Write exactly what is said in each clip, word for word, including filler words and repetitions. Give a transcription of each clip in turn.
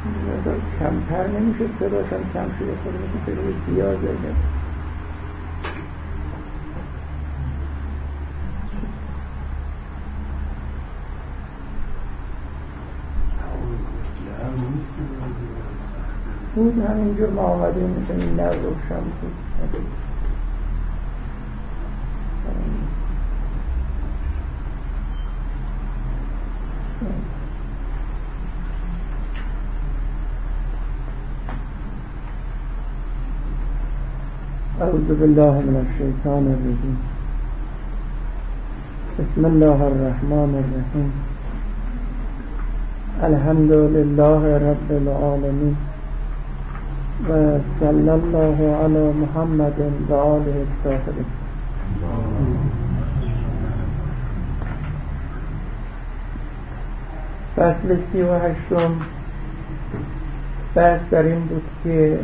کمتر نمیشه، صداشم کم شده خود مثل خیلی زیاده. بود همینجور ما آمدیم میتونیم نه روشن بود. اعوذ بالله من الشیطان الرجیم. بسم الله الرحمن الرحیم. الحمد لله رب العالمین و صلی الله علی محمد و آله الطاهرین. فصل سی و هشتم بحث در این بود که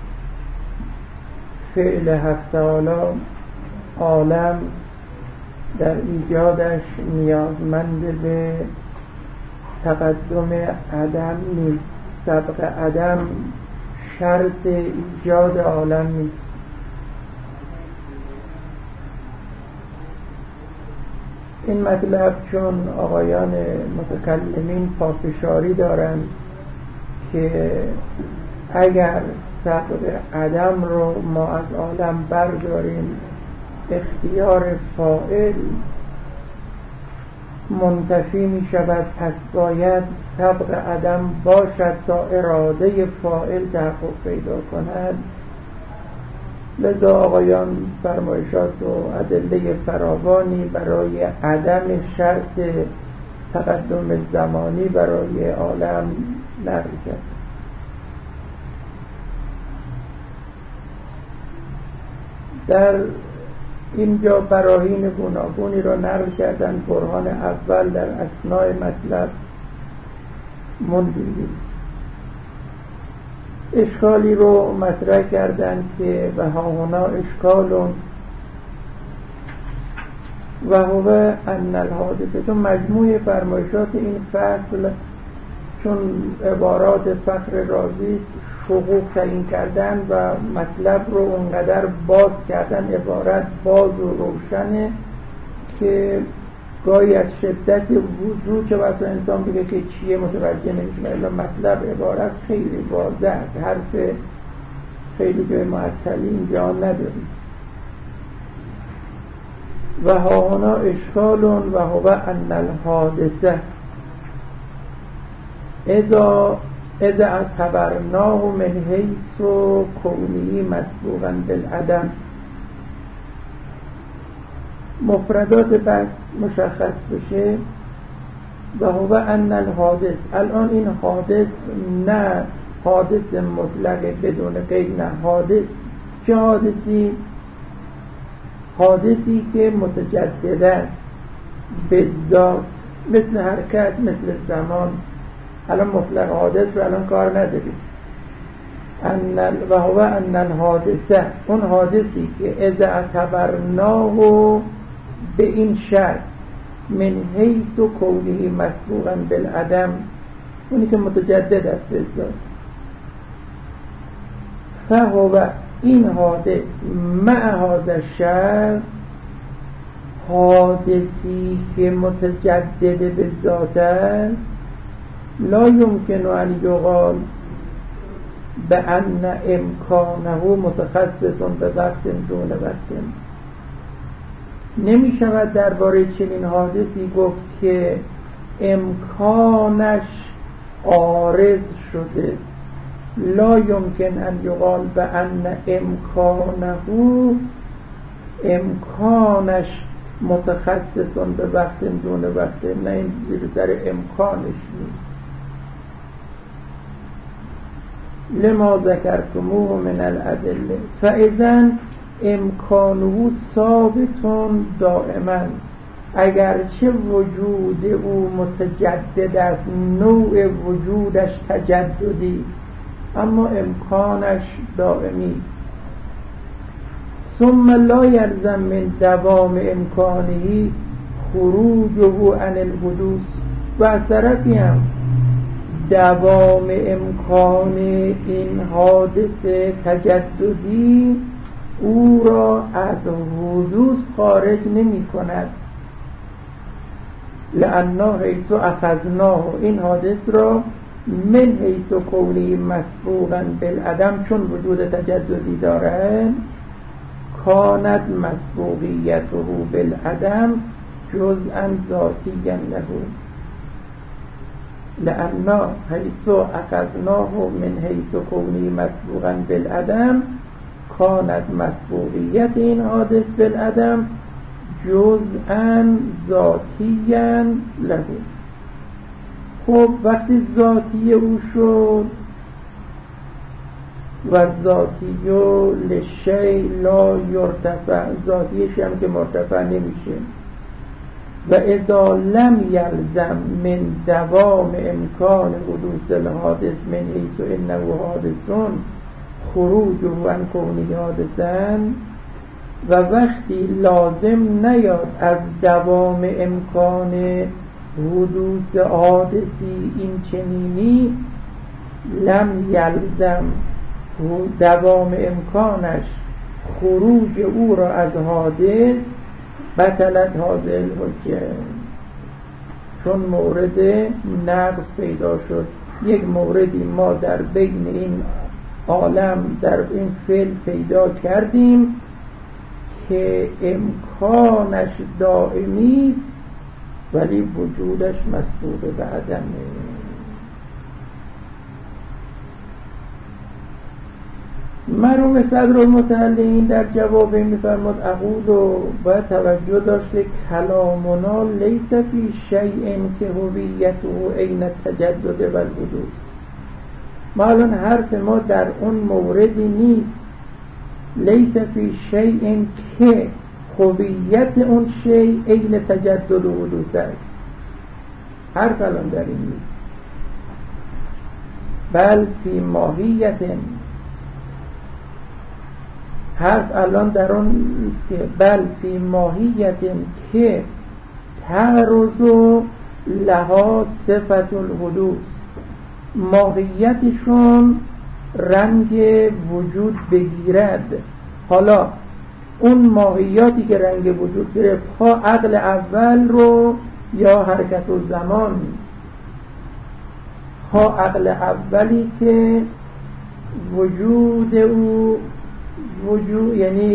فعل حق تعالی عالم در ایجادش نیازمند به تقدم عدم نیست. سبق عدم شرط ایجاد عالم نیست. این مطلب چون آقایان متکلمین پافشاری دارند که اگر سبق عدم رو ما از عالم برداریم، اختیار فاعل منتفی می شود، پس باید سبق عدم باشد تا اراده فاعل تحقق پیدا کند. لذا آقایان فرمایشات و ادله فراوانی برای عدم شرط تقدم زمانی برای عالم نقل کرد. در اینجا براهین گوناگونی را نقل کردن. برهان اول در اثناء مطلب منجیلی اشکالی رو مطرح کردن که و ها هنا اشکالون و هو ان الحادثه. تو مجموع فرمایشات این فصل چون عبارات فخر رازی است، شقوق تعیین کردن و مطلب رو اونقدر باز کردن، عبارت باز و روشنه که گاهی از شدت وضوح که واسه انسان بگه که چیه متوجه نمیشه، الا مطلب عبارت خیلی واضح است، حرف خیلی جای معطلی اینجا نداریم. و ها هنا اشکالون و هو ان الحادثه اذا اذا اعتبرناه من حیث کونه مسبوقا بالعدم. مفردات بحث مشخص بشه. و هو ان الحادث، الان این حادث نه حادث مطلق بدون قید، نه حادث. چه حادثی؟ حادثی که متجدد است به ذات، مثل حرکت، مثل زمان. الان مطلق حادث رو الان کار نداریم. ان و هو ان الحادثه، اون حادثی که اذا اعتبرناه به این شرط من حیث و کونه مسبوقا بالعدم، اونی که متجدد است به ذات. فهو این حادث مع هذا الشرط، حادثی که متجدد به ذات است، لا یمکن ان یقال بأن امکانه متخصص به وقت دون وقت. نمی شود درباره چنین حادثی گفت که امکانش عارض شده. لا یمکن ان یقال بأن امکانه امکانش متخصص به وقت دون وقت. نه، این زیر سر امکانش نیست. لما ذکرتموه من الادله فاذا امکانه ثابت دائما. اگرچه وجود او متجدد است، نوع وجودش تجددی است، اما امکانش دائمی. ثم لا یلزم من دوام امکانه خروجه عن الحدوث. و از طرفی هم دوام امکان این حادثه تجددی او را از حدوث خارج نمی کند. لأنه حیث اخذناه، این حادث را من حیث کونی مسبوقا بالعدم، چون وجود تجددی دارد، کانت مسبوقیته بالعدم جزءا ذاتیا له. لأنه حیث اخذناه من حیث کونی مسبوقا بالعدم کانت مسبوقیت این حادث بالعدم جزءا ذاتیا له. خب وقتی ذاتی او شد و ذاتی و لشی لا یرتفع، ذاتیش هم که مرتفع نمیشه، و اذا لم یلزم من دوام امکان حدوث الحادث من حیث انه حادثون خروجه عن کونه حادثن، و وقتی لازم نیاد از دوام امکان حدوث حادثی این چنینی، لم یلزم دوام امکانش خروج او را از حادث، بطلت حاضر الحجه، چون مورد نقص پیدا شد. یک موردی ما در بین این عالم در این فعل پیدا کردیم که امکانش دائمی است ولی وجودش مسبوق به عدمه. مرحوم صدرالمتعلین در جواب می‌فرماد اقول و باید توجه داشته کلامنا لیس فی شیء که هویته عین التجدد و الحدوث. ما الان حرف ما در اون موردی نیست لیس فی شیء که هویت اون شیء عین تجدد و حدوث است. حرف الان در این نیست، بل فی ماهیت، حرف الان در اون که بل فی ماهیت که تعرض لها صفت الحدوث، ماهیتشون رنگ وجود بگیرد. حالا اون ماهیاتی که رنگ وجود گرفت، ها عقل اول رو یا حرکت و زمان، ها عقل اولی که وجود او وجود یعنی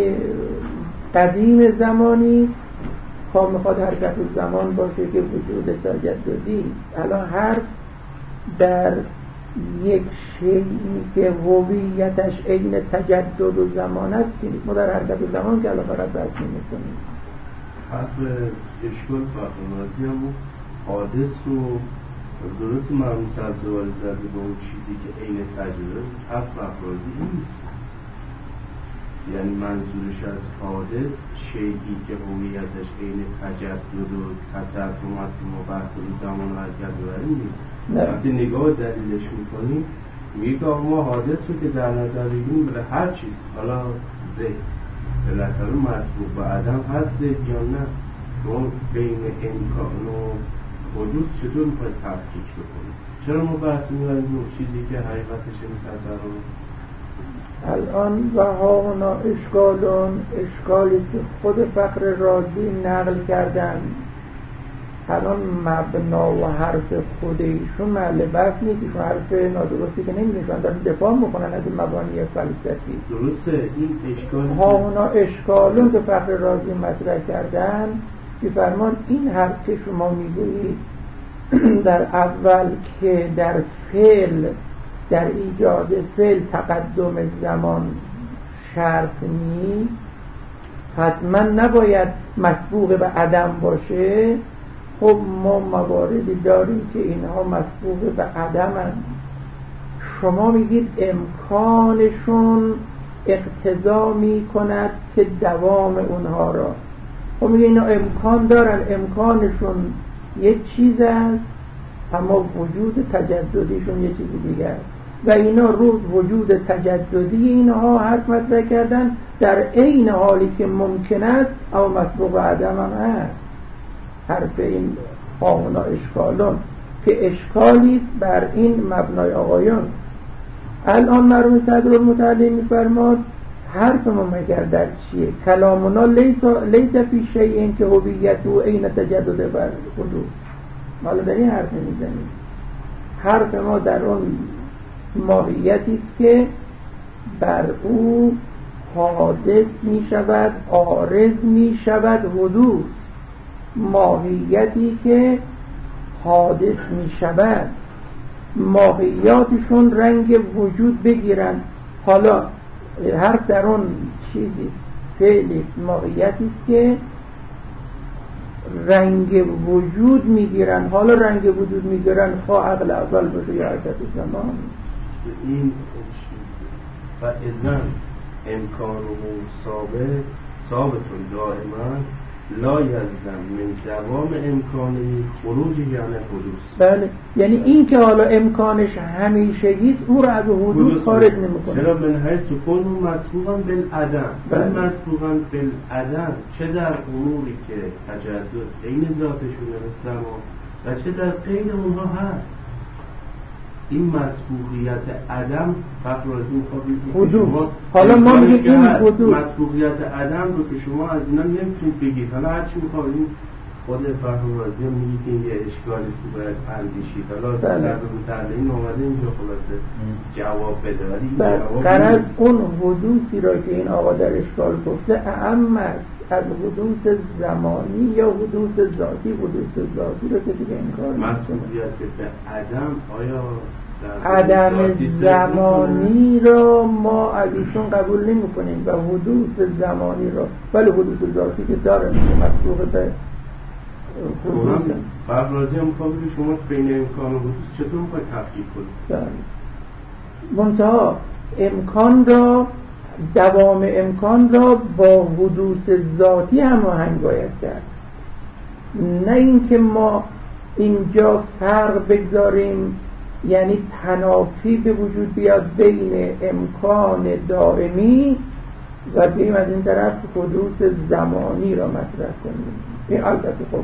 قدیم زمانی است، ها میخواد حرکت و زمان باشه که وجود تجددی است. الان حرف در یک شیئی که هویتش عین تجدد و زمان است که ما در حرکت و زمان که الان فقط بحث نمی‌کنیم. حرف اشکال فقرازی هم حادث و درست مرموم سبزواری زده به اون چیزی که عین تجدد، حرف فقرازی نیست. یعنی منظورش از حادث شیئی که هویتش عین تجدد و تصرف است که ما بحث و زمان و حرکت ببریم نیست. وقتی نگاه دلیلش میکنیم میگه که ما حادث رو که در نظر بگیریم برای هر چیز، حالا ذهن بالاخره مسبوق به عدم هست یا نه، اون بین امکان و حدوث چطور میخواید تفکیک بکنیم؟ چرا ما بحث میبریم اون چیزی که حقیقتش این تصرف؟ الان و ها هنا اشکالون، اشکالی که خود فخر رازی نقل کردن، الان مبنا و حرف خودشون محل بحث نیست، ایشون حرف نادرستی که نمی‌دونن دارن دفاع میکنن از مبانی فلسفی. درسته این اشکال ها اونا اشکالون که فخر رازی مطرح کردن که فرمان این حرف که شما میگویید در اول که در فعل در ایجاد فعل تقدم زمان شرط نیست، حتما نباید مسبوق به عدم باشه. خب ما مواردی داریم که اینها مسبوق به عدمند. شما میگید امکانشون اقتضا میکند که دوام اونها را، خب میگه اینا امکان دارن، امکانشون یک چیز است اما وجود تجددیشون یک چیز دیگه است و اینا رو وجود تجددی اینها حرف مطرح کردن در عین حالی که ممکن است اما مسبوق به عدم هم هست. حرف این خواهنا اشکالون که اشکالی است بر این مبنای آقایان. الان مرحوم صدرالمتعلی میفرماد حرف ما مگر در چیه؟ کلامنا لیس لیس فی شیء که هویت و عین تجدد بر حدوث. حالا در این حرف میزنیم. حرف ما در اون ماهیتی است که بر او حادث می شود، عارض می شود، حدوث. ماهیتی که حادث می شود، ماهیاتشون رنگ وجود بگیرن. حالا حرف در اون چیزی فعلی ماهیتی است که رنگ وجود میگیرن. حالا رنگ وجود میگیرن خواه عقل اول باشه یا حرکت زمان. این و اذن امکان و ثابت ثابتون دائما لا یلزم من دوام امکانی خروج یعنی حدوث. بله، یعنی این که حالا امکانش همیشگیست او را از حدوث خارج نمیکنه. چرا من حیث کن مسبوقا بالعدم. بله مسبوقا بالعدم، چه در اموری که تجدد عین ذاتشونه مثل ما و چه در غیر اونها هست. این مسبوقیت عدم فقرازی میخواد حدوث. حالا ما میگیم این حدوث مسبوقیت عدم رو که شما از اینا نمیتونید بگید. حالا هرچی میخواییم خود فقرازی هم میگید این یه اشکالیست که باید اندیشید. حالا در به متعلقین آمده اینجا خلاصه جواب بده، ولی جواب قرار اون حدوثی را که این آقا در اشکال گفته اهم است از حدوث زمانی یا حدوث ذاتی. حدوث ذاتی رو کسی که انکار میکنه. مسئولیت به عدم آیا عدم زمانی را ما از ایشون قبول نمی کنیم و حدوث زمانی را، ولی حدوث ذاتی که داره مسئول به حدوث. فرق رازی هم میخواد که شما بین امکان و حدوث چطور میخواد تفکیک کنید؟ منتها امکان را، دوام امکان را با حدوث ذاتی هماهنگ باید کرد. نه اینکه ما اینجا فرق بگذاریم، یعنی تنافی به وجود بیاد بین امکان دائمی و بیم از این طرف حدوث زمانی را مطرح کنیم. این البته خب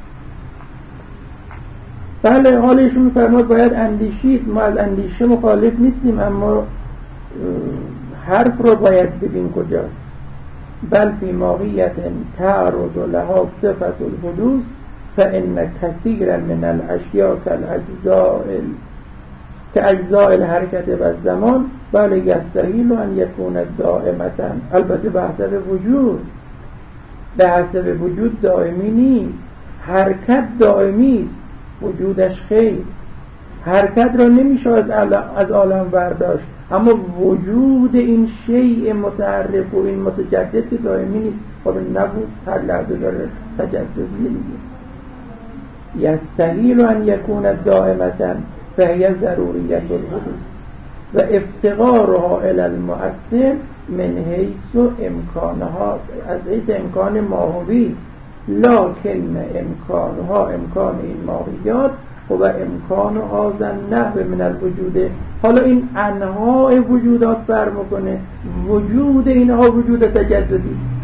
بله حالشون میفرماد باید اندیشید. ما از اندیشه مخالف نیستیم، اما حرف رو باید ببین کجاست. بل فی ماهیت تعرض لها صفت الحدوث فإن كثيرا من الاشیاء كالاجزاء كاجزاء الحرکت و الزمان بل یستحیل ان یکون دائمتا. البته به حسب وجود، به حسب وجود دائمی نیست. حرکت دائمی است، وجودش خیر. حرکت را نمیشه از عالم برداشت، اما وجود این شیء متحرک و این متجدد که دائمی نیست. خب نبود هر لحظه داره تجدد میگه. یستحیل ان یکون دائمتا فهی ضروریت الحدوث و افتقارها الی المؤثر من حیث امکانها، از حیث امکان ماهوی است. لکن امکانها، امکان این ماهیات و امکان هذا نحو من الوجود. حالا این انواع وجودات فرق میکنه. وجود اینها وجود تجددی است.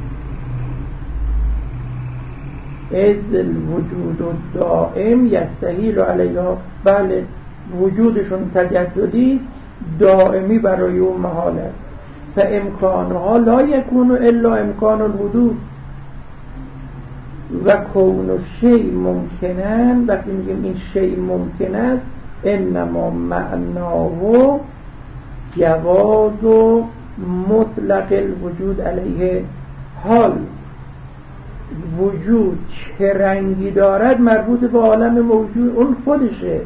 از الوجود دائم یستحیل علیها. بله وجودشون تجددی است، دائمی برای اون محال است. فامکانها لا یکون الا امکان الحدوث و کون شیء ممکنن. وقتی میگیم این شیء ممکن است انما معناه جواز و مطلق الوجود علیه. حال وجود چه رنگی دارد مربوط به عالم موجود اون خودشه.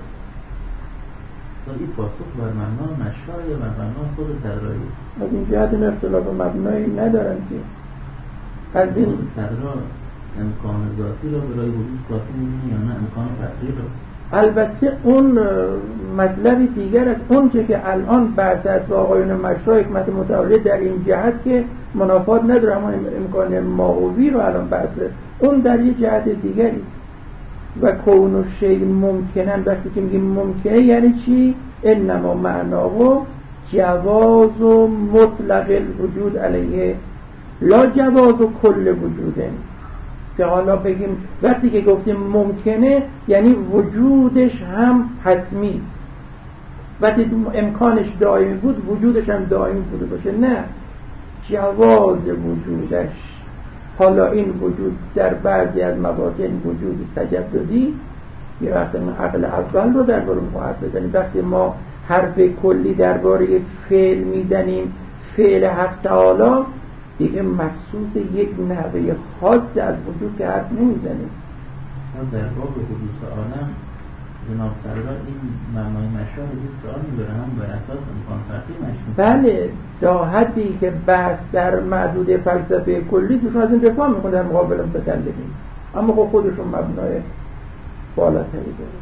این پاسخ بر معنا نشای یا بر معنا خود سرایی؟ از این جهت این اختلاف مبنایی ندارن که از این سرا امکان ذاتی را برای وجود کافی می‌بینی یا نه امکان فطری را؟ البته اون مطلب دیگر است. اون چه که الان بحث است و آقایون مشرا حکمت متعالی در این جهت که منافات نداره، اما امکان ماهوی رو الان بحثه، اون در یه جهت دیگری است. و کون و شیء ممکنن، وقتی که میگیم ممکنه یعنی چی؟ انما معناه جواز و مطلق الوجود علیه لا جواز و کل وجوده. که حالا بگیم وقتی که گفتیم ممکنه یعنی وجودش هم حتمی است، وقتی امکانش دائمی بود وجودش هم دائمی بوده باشه. نه، جواز وجودش، حالا این وجود در بعضی از مواقع این وجود تجددی، یه وقت ما عقل اول رو درباره حرف بزنیم. وقتی ما حرف کلی درباره فعل میزنیم، فعل حق تعالی، دیگه مخصوص یک نحوه خاص از وجود که حرف نمیزنیم. در باب حدوث عالم جناب سرور این معنای مشروع این سوال میبره هم بر اساس امکان فرقی مشروع. بله، تا حدی که بحث در محدوده فلسفه کلی توشون از این دفاع میکنه در مقابل متکلمین، اما خب خودشون مبنای بالاتری داره.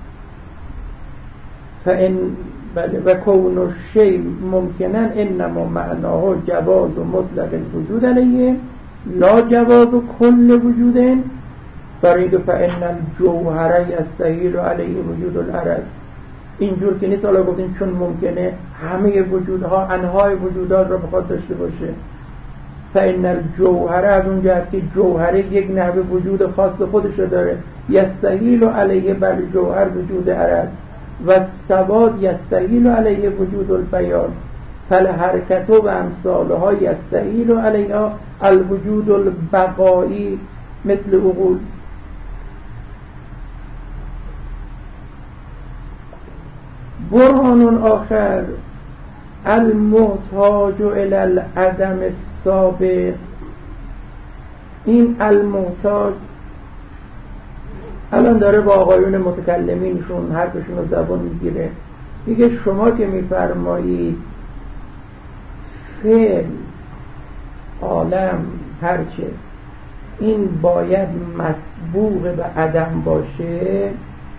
فان بله و کون الشیء ممکنن انما معناه جواز و مطلق الوجود علیه لا جواز کل وجود. برای فان الجوهر یستحیل علیه وجود العرض. اینجور که نیست حالا گفتیم چون ممکنه همه وجودها انواع وجودات را بخواد داشته باشه. فان الجوهر از اون جهت که جوهر یک نحوه وجود خاص خودش داره، یستحیل علیه بر جوهر وجود عرض و سواد یستحیل علیه وجود البیاض، فالحرکت و امثالها یستحیل علیها الوجود البقایی مثل عقول. برهان آخر المحتاج الی العدم السابق. این المحتاج الان داره با آقایون متکلمینشون حرفشون رو زبان میگیره، میگه شما که میفرمایید فعل عالم هرچه این باید مسبوق به عدم باشه،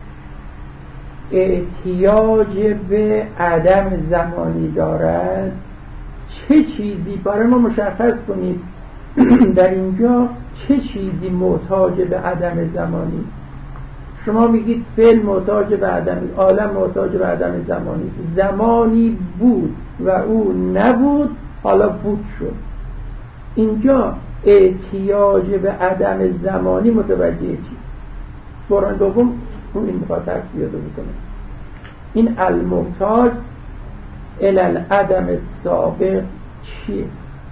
احتیاج به عدم زمانی دارد. چه چیزی برای ما مشخص کنید در اینجا چه چیزی محتاج به عدم زمانی است؟ شما میگید فعل محتاج به عدم، عالم محتاج به عدم زمانی است. زمانی بود و او نبود، حالا بود شد. اینجا احتیاج به عدم زمانی متوجه چیست؟ برهان دوم رو این میخواد ترک بیاده بکنه. این المحتاج الی العدم السابق چیه؟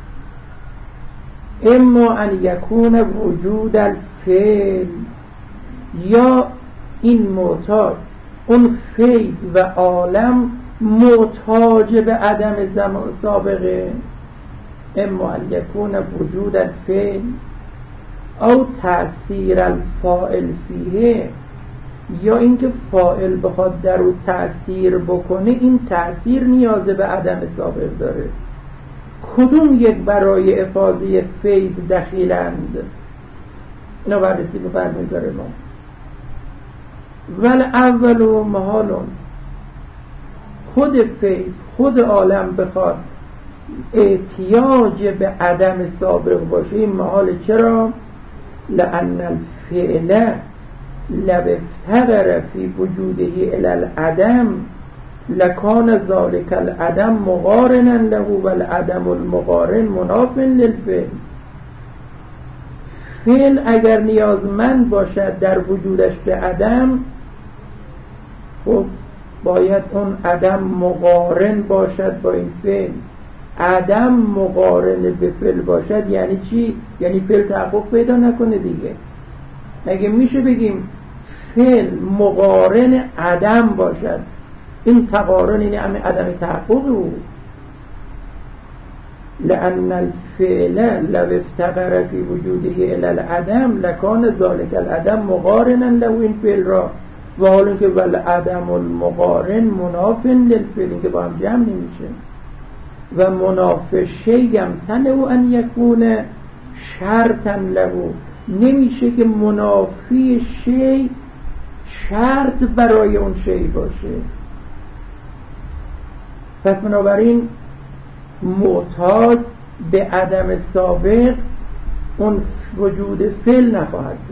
اما ان یکون وجود الفعل، یا این محتاج اون فیض و عالم محتاج به عدم زمان سابقه. اما ان یکون وجود الفعل او تأثیر الفاعل فیه، یا اینکه فاعل بخواد در او تأثیر بکنه، این تأثیر نیاز به عدم سابق داره. کدوم یک برای افاضه فیض دخیلند؟ اینا بررسی بفرمایید داره ما. ول اول و محالون، خود فیض خود عالم بخواد احتیاج به عدم سابق باشه این محال. چرا؟ لأن الفعل لو افتقر فی وجوده الی العدم لکان ذلک العدم مقارنا له والعدم المقارن مناف للفعل. فعل اگر نیازمند باشد در وجودش به عدم، خب باید اون عدم مقارن باشد با این فعل. عدم مقارن به فعل باشد یعنی چی؟ یعنی فعل تحقق پیدا نکنه دیگه. اگه میشه بگیم فعل مقارن عدم باشد، این تقارن یعنی عدم تحقق او. لأن الفعل لو افتقر فی وجوده الی العدم لکان ذلک العدم مقارنا له، این فعل را، و حالا که والعدم المقارن مناف للفعل، این که با هم جمع نمیشه. و مناف شیء یمتنع ان یکون شرطا له، نمیشه که منافی شیء شرط برای اون شیء باشه. پس بنابراین محتاج به عدم سابق اون وجود فعل نخواهد بود.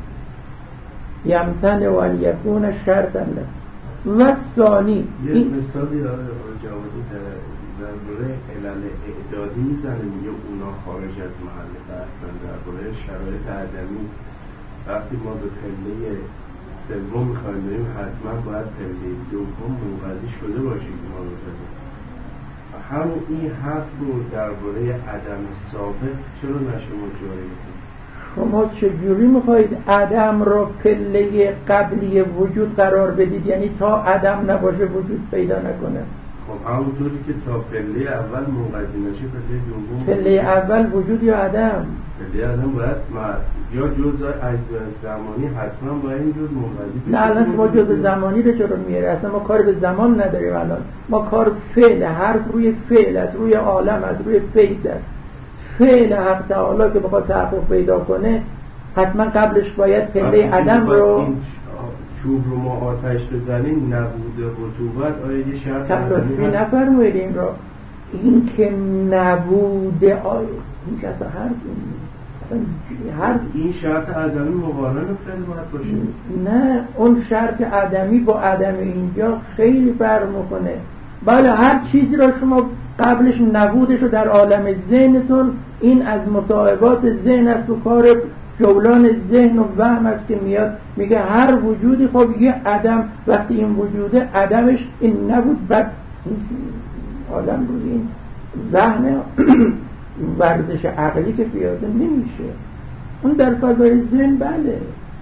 یمتنع ان یکون شرطا له. و ثانی یه مثالی را جوابی درباره علل اعدادی میزنه، میگه اونا خارج از محل بحثن. درباره شرایط عدمی وقتی ما به پله سوم میخوایم بریم حتما باید پله دوم منقضی شده باشیم که ما بزنیم. همون این حرف رو درباره عدم ثابت چرا نشه مجاری کنیم؟ شما چجوری میخواید عدم را پله قبلی وجود قرار بدید؟ یعنی تا عدم نباشه وجود پیدا نکنه. خب همونطوری که تا پله اول منقضی نشه پله دوم، پله اول وجود یا عدم؟ پله عدم باید یا جزء اجزای زمانی حتما باید این جزء منقضی بشه. نه الان شما جزء زمانی رو چرا میاری؟ اصلا ما کار به زمان نداریم. الان ما کار فعل، حرف روی فعل است، روی عالم است، روی فیض است. فعل حق تعالی که بخواد تحقق پیدا کنه حتما قبلش باید پله عدم رو، چوب رو ما آتش بزنیم نبوده رطوبت آیا یه شرط عدمی هست؟ نفرمایید این را. این که نبوده آیا این که اصلا حرف هر این شرط عدمی مقارن فعل باید باشه؟ نه، اون شرط عدمی با عدم اینجا خیلی فرق میکنه. بله هر چیزی را شما قبلش نبودش رو در عالم ذهنتون، این از متعاقبات ذهن است و کار جولان ذهن و وهم است که میاد میگه هر وجودی خب یه عدم، وقتی این وجوده عدمش این نبود، بعد عالم روی این وهم ورزش عقلی که پیاده نمیشه. اون در فضای ذهن بله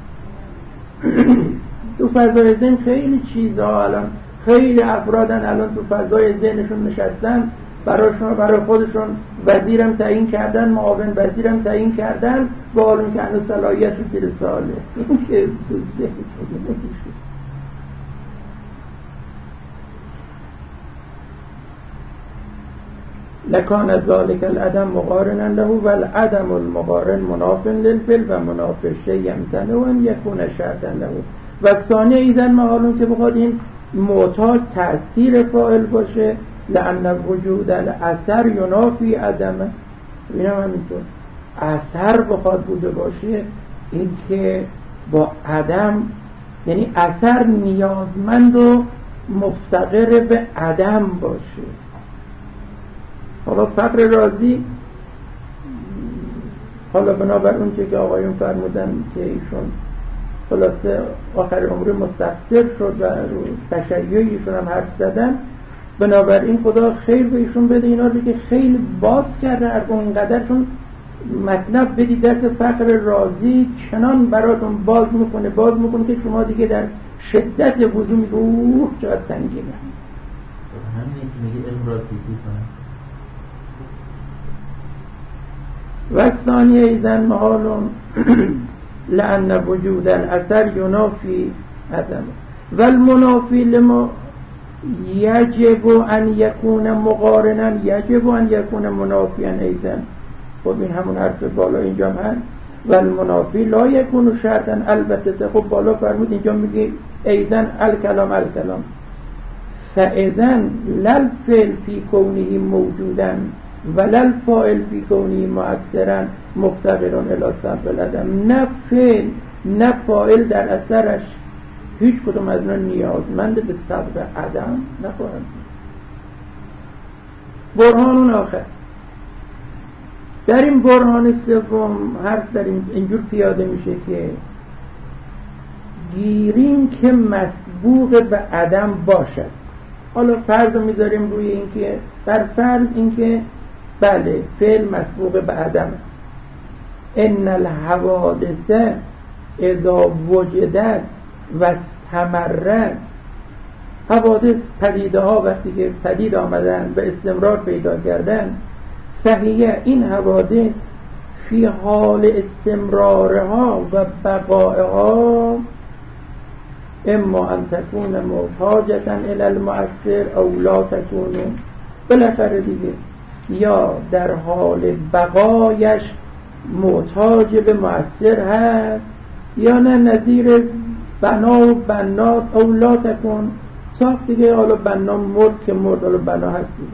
تو فضای ذهن خیلی چیزها، الان خیلی افرادن الان تو فضای ذهنشون نشستن، براشون برای خودشون وزیرم تعیین کردن، معاون وزیرم تعیین کردن، با علم که هنوز صلاحیت رو زیر ساله. این که تو ذهن نمیشه. لکان ذالک العدم مقارنا له و العدم المقارن مناف للفعل و مناف الشیء یمتنع ان یکون شرطا له. و ثانی ایذن معلوم که بخواد این معتاد تأثیر فاعل باشه، لأن وجود الاثر ینافی عدمه. این هم همینطور اثر بخواد بوده باشه، این که با عدم، یعنی اثر نیازمند و مفتقر به عدم باشه. حالا فقر رازی، حالا بنابر اون که آقایون فرمودن که ایشون خلاصه آخر عمر مستفسر شد و رو تشیعیشون هم حرف زدن، بنابراین خدا خیر به ایشون بده اینا رو که خیلی باز کرده هر اونقدر، چون مطلب بدید دست فقر رازی چنان براتون باز میکنه باز میکنه که شما دیگه در شدت وضو میگه اوه چقدر سنگینه. همین که میگه علم را تیزی کنه. و ثانیه ایزن محالون لأن وجود الاثر ینافی عدم و المنافی لما یجب ان یکون مقارنا یجب ان یکون منافیا ایزن. خب این همون حرف بالا اینجا هست. و المنافی لا یکون شرطا. البته خب بالا فرمود اینجا میگه ایزن الکلام الکلام فاذن لل فعل فی کونه موجودا ولل فاعل فی کونه مؤثرا مفتقرون الی سبب العدم. نه فعل نه فاعل در اثرش هیچ کدوم از اینا نیازمند به سبب عدم نخواهند. برهان آخر در این برهان سوم حرف در این اینجور پیاده میشه که گیریم که مسبوق به عدم باشد. حالا فرض رو میذاریم روی این که بر فرض این که بله فعل مسبوق به عدم است. ان الحوادث اذا وجدت و استمرت، حوادث پدیده ها وقتی که پدید آمدن به استمرار پیدا کردن، فهیه این حوادث فی حال استمرارها و بقائها اما ان تکون محتاجتا الی المؤثر او لا تکون. بالاخره دیگه یا در حال بقایش محتاج به مؤثر هست یا نه نظیر بنا و بناس او لا تکون. ساخت دیگه حالا بنا مرد که مرد حالا بنا هست دیگه.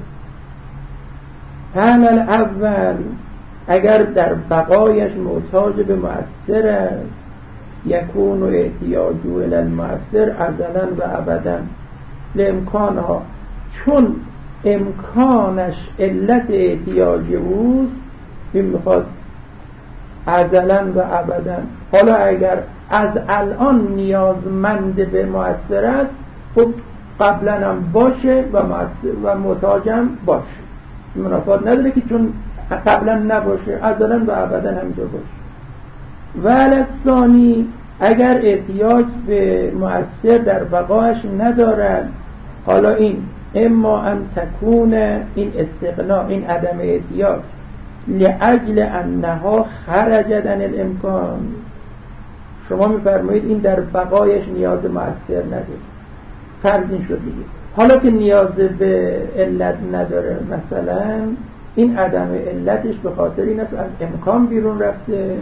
حال الاول اگر در بقایش محتاج به مؤثر است یکون و احتیاجو الی المؤثر ازلا و ابدا لامکانها، چون امکانش علت احتیاج اوست، این میخواد ازلا و ابدا. حالا اگر از الان نیازمند به مؤثر است، خب قبلا هم باشه و مؤثر و محتاجم باشه، منافات نداره که چون قبلا نباشه ازلا و ابدا همینطور باشه. ولی ثانی، اگر احتیاج به مؤثر در بقایش ندارد، حالا این اما ان تکون، این استغنا، این عدم احتیاج، لأجل انها خرجت عن الامکان، شما میفرمایید این در بقایش نیاز مؤثر نداره، فرض این شد دیگه. حالا که نیاز به علت نداره، مثلا این عدم علتش به خاطر این است از امکان بیرون رفته،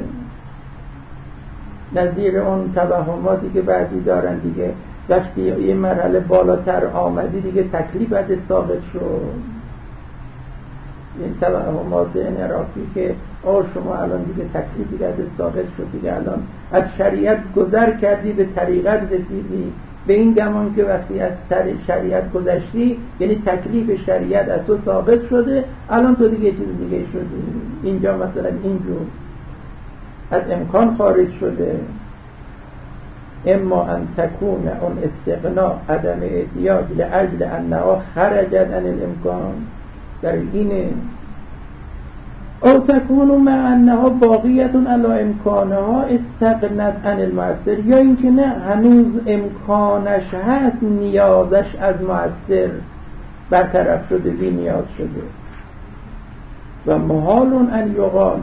نظیر اون توهماتی که بعضی دارن دیگه، وقتی یه مرحله بالاتر آمدی دیگه تکلیف باید ثابت شد. این توهمات انحرافی که آه شما الان دیگه تکلیفی باید ثابت شد دیگه، الان از شریعت گذر کردی به طریقت رسیدی، به این گمان که وقتی از شریعت گذشتی یعنی تکلیف شریعت از تو ثابت شده، الان تو دیگه چیز دیگه شدی. اینجا مثلا اینجور از امکان خارج شده. اما ان تکون اون استغنا عدم احتیاج لأجل انها خرجت عن الامکان، در اینه. او تکون مع انها باقیت علی امکانها استغنت عن المؤثر، یا اینکه نه هنوز امکانش هست، نیازش از مؤثر برطرف شده، بی نیاز شده. و محال ان یقال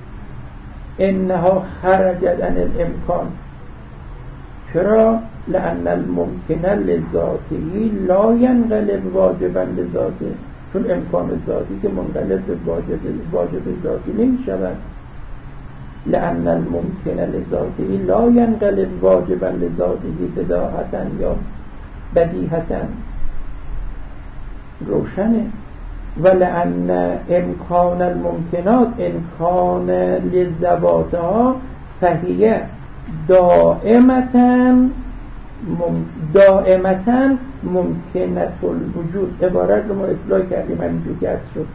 انها خرجت عن الامکان. چرا؟ لأن الممکن لذاته لا ينقلب واجبا لذاته، چون امکان ذاتی که منقلب به واجب واجب ذاتی نمی شود. لأن الممکن لذاته لا ينقلب واجبا لذاته بداهتا یا بدیهتا، روشنه. ولأن امکان الممکنات امکان لذواتها فهیه دائمتاً مم... دائمتاً ممکنت الوجود. عبارت رو ما اصلاح کردیم همینجور که هست شد.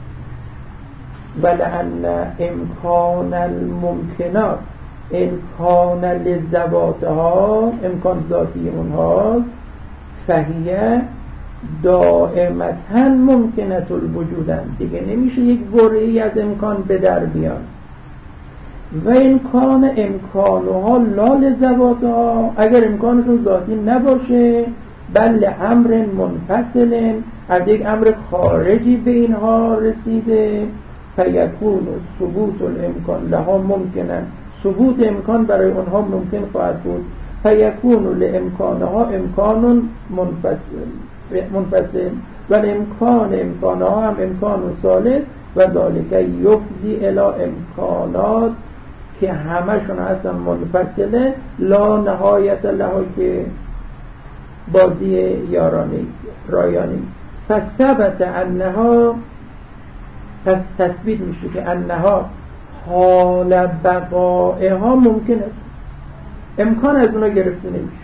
ولأن امکان الممکنات امکان لذواتها، امکان ذاتی اونهاست، فهیه دائمتاً ممکنت الوجودن، دیگه نمیشه یک برهی از امکان به در بیان. و امکان امکانها لا لذواتها، اگر امکانشون ذاتی نباشه، بل امر منفصل، از یک امر خارجی به اینها رسیده، فیکون ثبوت الامکان لها ممکنن، ثبوت امکان برای اونها ممکن خواهد بود. فیکون لامکانها امکان منفصل منفصل و امکان امکانها هم امکان ثالث، و ذالک یفضی الی امکانات که همشون هستن منفصله، لا نهایت لها، که بازی یارانه رایانه است. پس ثبت انها، پس تثبیت میشه که انها حال بقائها ممکنه، امکان از اونا گرفته نمیشه.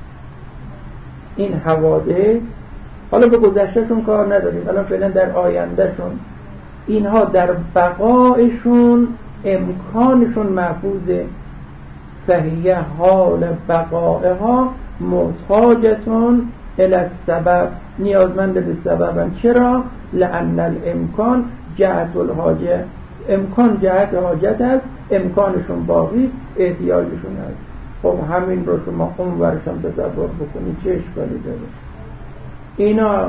این حوادث، حالا به گذشتهشون کار نداریم، الان فعلا در آیندهشون، اینها در بقایشون امکانشون محفوظه. فهیه حال بقائها محتاجتون الی السبب، نیازمند به سببن. چرا؟ لأن الامکان جهت الحاجه، امکان جهت حاجت است، امکانشون باقی است، احتیاجشون هست. خب همین رو شما اون ورش هم تصور بکنید، چه اشکالی داره؟ اینا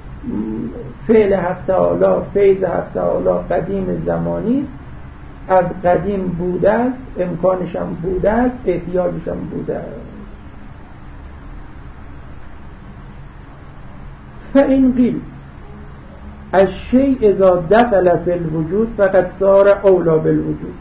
فعل حق تعالی، فیض حق تعالی قدیم زمانی است، از قدیم بوده است، امکانش هم بوده است، احتیاجش هم بوده است. فإن قیل الشیء اذا دخل فی الوجود فقد صار اولا بالوجود.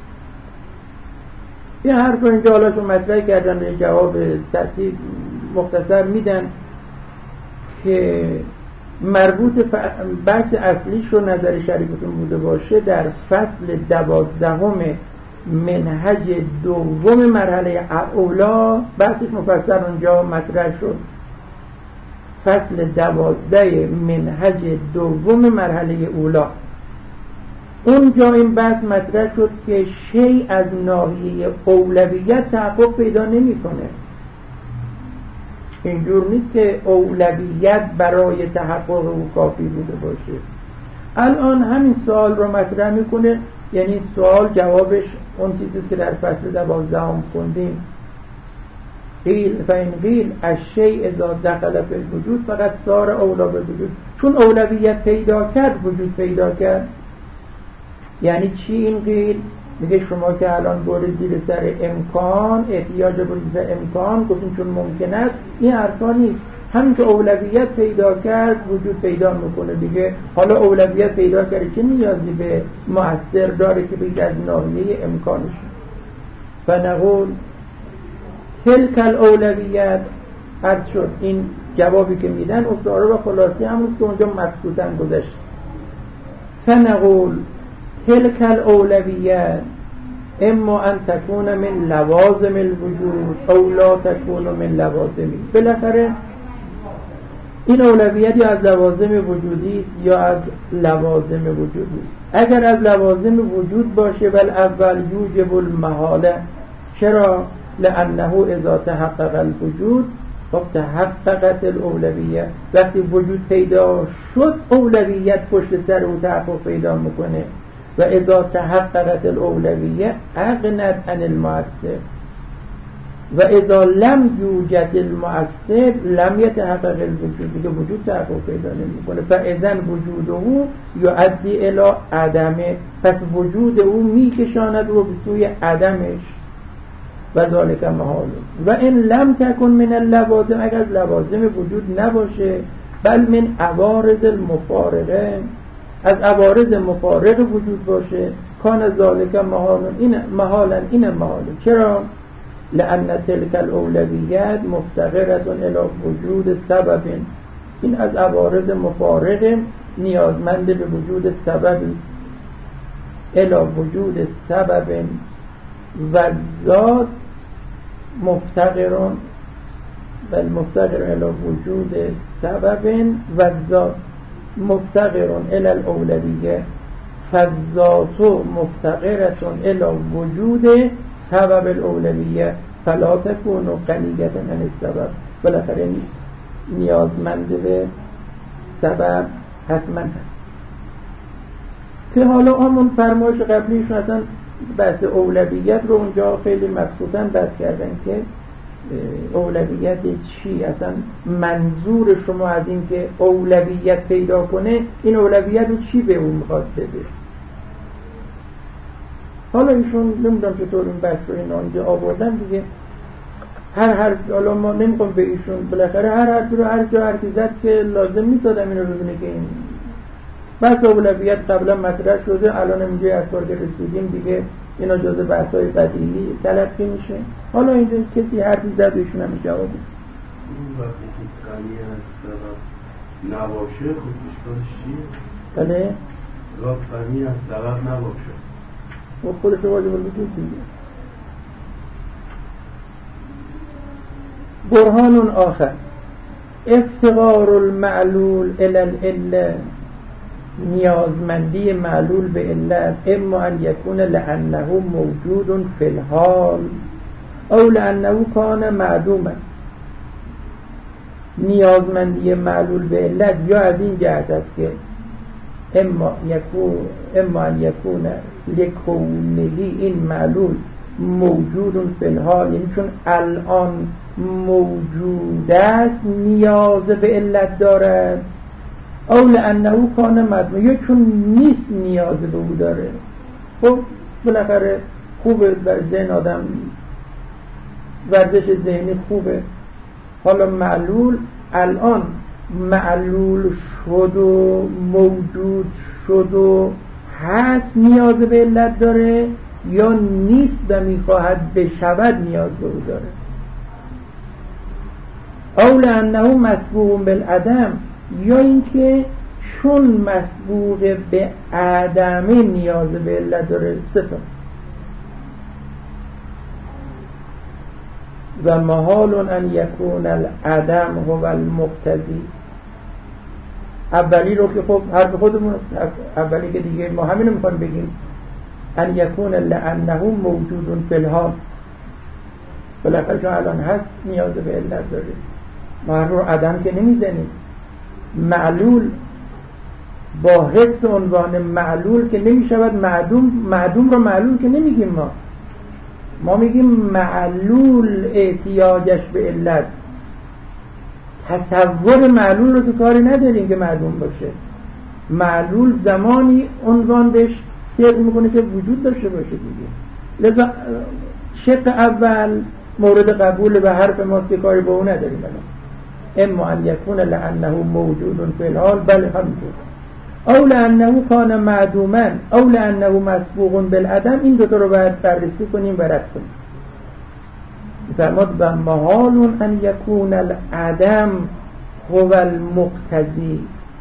این حرف رو اینجا حالا چون مطرح کردن به جواب سطحی مختصر میدن که مربوط بحث اصلیش رو نظر شریفتون بوده باشه در فصل دوازدهم منهج دوم مرحله اولا، بحثش مفصل اونجا مطرح شد. فصل دوازده منهج دوم مرحله اولا. اونجا این بحث مطرح شد که شیء از ناحیه اولویت تحقق پیدا نمی‌کنه. اینجور نیست که اولویت برای تحقق او کافی بوده باشه. الان همین سوال رو مطرح میکنه، یعنی سوال جوابش اون چیزیست که در فصل دوازدهم خوندیم. قیل فین قیل الشیء اذا دخل فی الوجود فقط صار اولا بالوجود. چون اولویت پیدا کرد وجود پیدا کرد. یعنی چی این قیل؟ میگه شما که الان بر زیر سر امکان، احتیاج بر زیر امکان گفتیم چون ممکن است، این حرفا نیست. همین که اولویت پیدا کرد وجود پیدا میکنه دیگه. حالا اولویت پیدا کرده چه نیازی به مؤثر داره که بگید از ناحیه امکانش. فنقول تلک الاولویت عرض شد. این جوابی که میدن اصاره و خلاصی همونست که اونجا مبسوطن گذشت. فنقول تلک الاولویت اما ان تكون من لوازم الوجود او لا تكون من لوازمی. بالاخره این اولویت یا از لوازم وجودی است یا از لوازم وجودی است. اگر از لوازم وجود باشه ول اول یوجب المحاله. چرا؟ لانه اذا تحقق الوجود خب تحققت الاولویت. وقتی وجود پیدا شد اولویت پشت سر او تحقق پیدا میکنه. و اذا تحققت الاولویه اغنت عن المؤثر و اذا لم یوجد المؤثر لم یتحقق الوجود. دیگه وجود تحقق پیدا نمیکنه. فاذا وجوده یؤدی الی عدمه. پس وجود او میکشاند رو به سوی عدمش. و ذالک محال. و ان لم تکن من اللوازم، اگر از لوازم وجود نباشه، بل من عوارض المفارقه، از عوارض مفارق وجود باشه، کان ذالک محال. این محالا این محال. چرا؟ لأن تلك الاولویت مفتقرة الى وجود سبب. این از عوارض مفارق نیازمند به وجود سببی است. الى وجود سبب و ذات مفتقرون بل مفتقر الى وجود سبب و ذات مفتقرون الى الاولویه فالذات مفتقرة الى وجود سبب الاولویه فلا تكون غنیة عن السبب. بالاخره نیازمند به سبب حتما هست. که حالا همون فرمایش قبلیشون اصلا بحث اولویت رو اونجا خیلی مبسوطاً بحث کردن که اولویت چی، اصلا منظور شما از این که اولویت پیدا کنه این اولویت رو چی به اون میخواد بده. حالا ایشون نمیدونم چطور این بحث رو این آنجا آوردن دیگه. هر هر حالا ما نمیخوام به ایشون، بالاخره هر حرفی رو هر جا حرفی زد که لازم نیست آدم اینو ببینه که این بحث اولویت قبلا مطرح شده. الان اینجا از کار رسیدیم دیگه اینا جزء بحث‌های بدیهی تلقی میشه. حالا اینجا کسی حرفی زد ایشون هم جواب میده. این وقتی که غنی از سبب نباشه خود اشکالش چیه؟ بله؟ وقتی غنی از سبب نباشه و خودش واجب الوجود دیگه. برهان آخر افتقار المعلول الی العله. نیازمندی معلول به علت اما ان یکون لانه موجود فی الحال او لانه کان معدوما. نیازمندی معلول به علت یا از این جهت است که اما یکون اما ان یکون لکونهی این معلول موجود فی الحال، یعنی چون الان موجود است نیاز به علت دارد، او لانه کان معدوم، یا چون نیست نیاز به او داره. خب بالاخره خوبه بر ذهن آدم ورزش ذهنی خوبه. حالا معلول الان معلول شد و موجود شد و هست نیاز به علت داره یا نیست و میخواهد بشود نیاز به او داره. او لانه مسبوق بالعدم، یا اینکه چون مسبوق به عدمه نیاز به علت داره. صفر و محال ان یکون العدم هو المقتضی. اولی رو که خب حرف خودمون اولی که دیگه ما همین رو میخوایم بگیم، ان یکون لانه موجود فی الحال، بالاخره چون الان هست نیاز به علت داره. ما رو عدم که نمیزنیم، معلول با حفظ عنوان معلول که نمیشود معدوم، معدوم رو معلول که نمیگیم، ما ما میگیم معلول احتیاجش به علت. تصور معلول رو تو کاری نداریم که معدوم باشه. معلول زمانی عنوان بهش صدق میکنه که وجود داشته باشه دیگه. لذا شق اول مورد قبول به حرف ماست که کاری با اون نداریم. اما ان یکون لانه موجود فی الحال، بله همینطور، او لانه کان معدوما او لانه مسبوق بالعدم. این دو تا رو باید بررسی کنیم و رد کنیم. فرمود و محال ان یکون العدم هو المقتضی،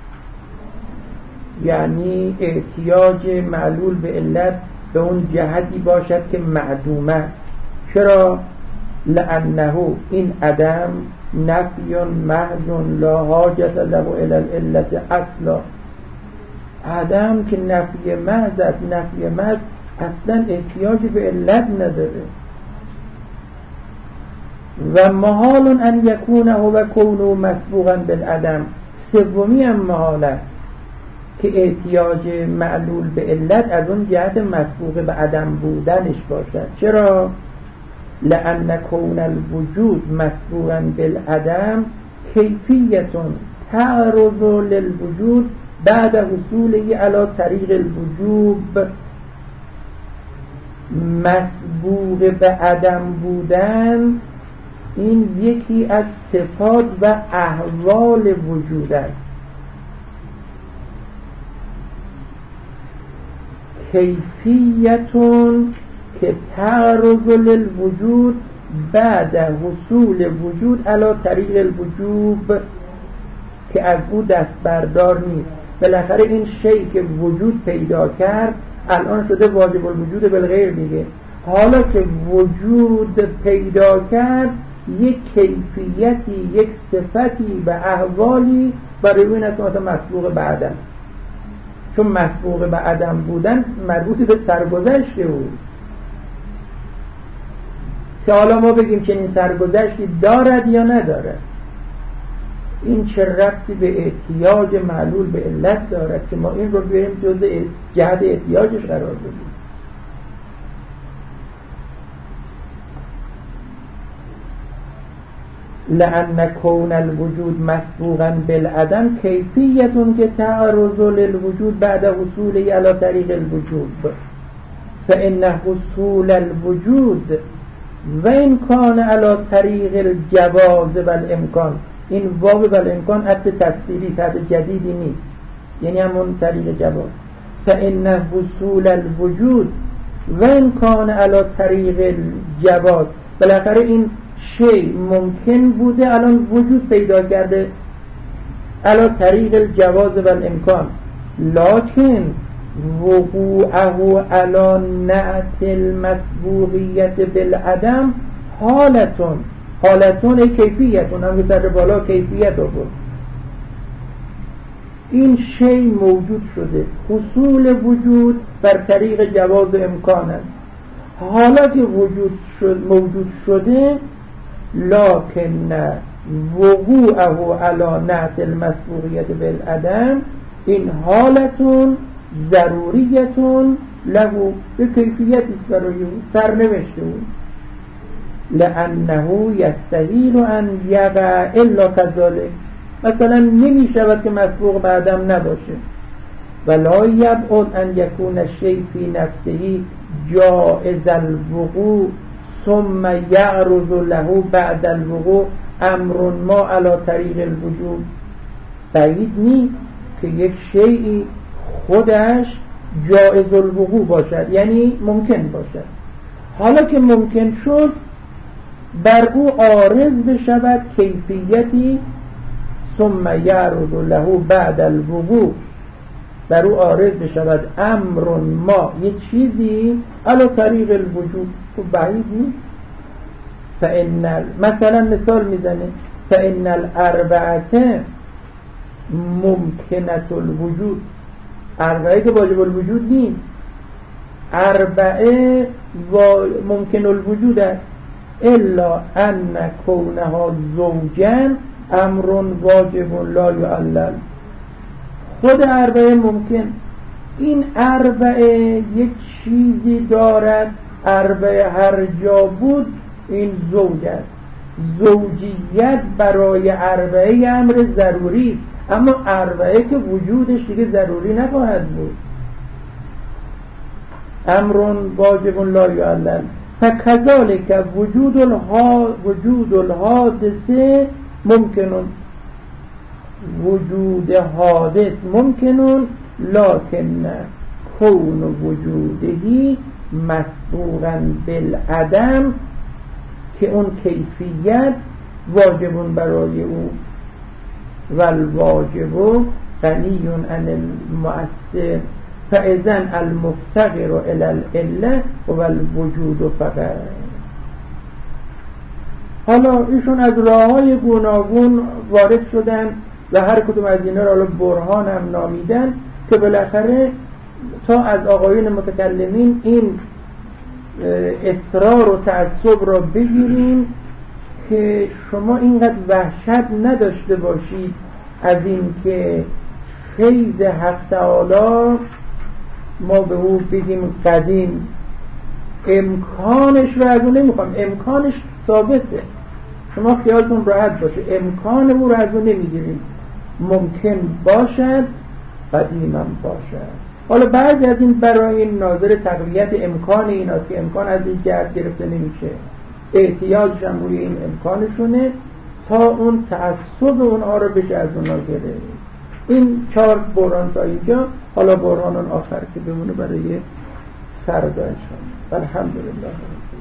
یعنی احتیاج معلول به علت به اون جهتی باشد که معدوم است. چرا؟ لانه این عدم نفی محض لا حاجت له الی العلت اصلا. عدم که نفی محض است، نفی محض اصلا احتیاج به علت نداره. و محال ان یکون هو کونه مسبوقا بالعدم. سومی هم محال است که احتیاج معلول به علت از اون جهت مسبوق به عدم بودنش باشد. چرا؟ لأن کون الوجود مسبوقا بالعدم کیفیت تعرض للوجود بعد حصوله علی طریق الوجوب. مسبوق به عدم بودن این یکی از صفات و احوال وجود است. کیفیتون که تعرض للوجود بعد حصول وجود علی طریق الوجوب، که از او دست بردار نیست. بالاخره این شیء که وجود پیدا کرد الان شده واجب الوجود بالغیر دیگه. حالا که وجود پیدا کرد یک کیفیتی، یک صفتی و احوالی برای این است که مثلا مسبوق به عدم است. چون مسبوق به عدم بودن مربوط به سرگذشت اوست که حالا ما بگیم چنین سرگذشتی دارد یا ندارد. این چه ربطی به احتیاج معلول به علت دارد که ما این رو بیاریم جزء جهت احتیاجش قرار بدیم. لأن کون الوجود مسبوقا بالعدم کیفیتون که تعرض للوجود بعد حصوله علی طریق الوجوب، فإن حصول الوجود و این کان علی طریق الجواز و الامکان. این واو و الامکان حد تفسیری، حد جدیدی نیست، یعنی همون طریق جواز. فإن حصول الوجود و این کان علی طریق الجواز، بالاخره این شیء ممکن بوده الان وجود پیدا کرده علی طریق الجواز و الامکان، لکن وقوعه علی نعت المسبوقیت بالعدم حالتون. حالتون ای کیفیتون، هم سر بالا کیفیت رو بود. این شیء موجود شده، حصول وجود بر طریق جواز و امکان است. حالا که وجود شد، موجود شده، لکن وقوعه علی نعت المسبوقیت بالعدم این حالتون ضروریتون له، به کیفیتی است برای سرنوشته اون. لانه یستحیل ان یقع الا کذالک. مثلا نمی شود که مسبوق به عدم نباشه. ولا یبعد ان یکون الشیء فی نفسه جائز الوقوع ثم یعرض له بعد الوقوع امر ما علی طریق الوجوب. بعید نیست که یک شیئی خودش جائز الوقوع باشد، یعنی ممکن باشد. حالا که ممکن شد بر او عارض بشود کیفیتی، ثم یعرض له بعد الوقوع، بر او عارض بشود امر ما، یک چیزی علی طریق الوجوب. تو بعید نیست فإن مثلا مثال میزنه فإن الاربعه ممکنه الوجود، اربعه که واجب الوجود نیست، اربعه ممکن الوجود است، الا ان کونها زوجا امر واجب لا یعلل. خود اربعه ممکن، این اربعه یک چیزی دارد، اربعه هر جا بود این زوج است. زوجیت برای اربعه امر ضروری است، اما اربعه که وجودش دیگه ضروری نخواهد بود. امر واجب لا یعلل. فکذالک وجود الها وجود الحادثه ممکنون، وجود حادث ممکنون، لکن کون وجودهی مسبورا بالعدم، که اون کیفیت واجبون برای او، والواجب غنی عن المؤثر، فاذن المفتقر الى العله و الوجود فقط. حالا ایشون از راه‌های گوناگون وارد شدن و هر کدوم از اینا را برهان هم نامیدن که بالاخره تا از آقایون متکلمین این اصرار و تعصب را بگیریم که شما اینقدر وحشت نداشته باشید از این که فیض حق تعالی ما به او بگیم قدیم، امکانش رو از اون نمیخوام، امکانش ثابته، شما خیالتون راحت باشه، امکان او رو از اون نمیگیریم، ممکن باشد قدیمم باشد. حالا بعضی از این برای این ناظر تقویت امکان این است که امکان از این جهت گرفته نمیشه، احتیاجش هم روی این امکانشونه تا اون تعصب اونها رو بشه از اونها گرفت. این چهار برهان تا اینجا، حالا برهان آخر که بمونه برای فردا انشاءالله. الحمدلله.